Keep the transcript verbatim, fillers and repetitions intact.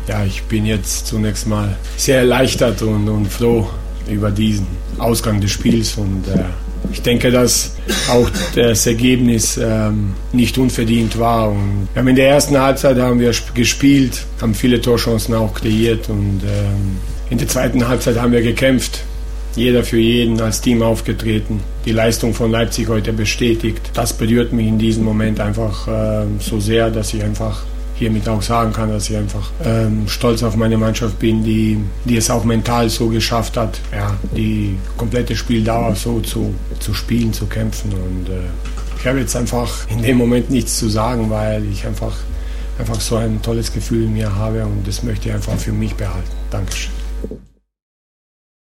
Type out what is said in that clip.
ja, ich bin jetzt zunächst mal sehr erleichtert und, und froh über diesen Ausgang des Spiels. Und äh, ich denke, dass auch das Ergebnis ähm, nicht unverdient war. Und wir haben in der ersten Halbzeit haben wir gespielt, haben viele Torchancen auch kreiert. Und ähm, in der zweiten Halbzeit haben wir gekämpft. Jeder für jeden als Team aufgetreten. Die Leistung von Leipzig heute bestätigt. Das berührt mich in diesem Moment einfach äh, so sehr, dass ich einfach hiermit auch sagen kann, dass ich einfach ähm, stolz auf meine Mannschaft bin, die, die es auch mental so geschafft hat, ja, die komplette Spieldauer so zu, zu spielen, zu kämpfen. Und äh, ich habe jetzt einfach in dem Moment nichts zu sagen, weil ich einfach, einfach so ein tolles Gefühl in mir habe und das möchte ich einfach für mich behalten. Dankeschön.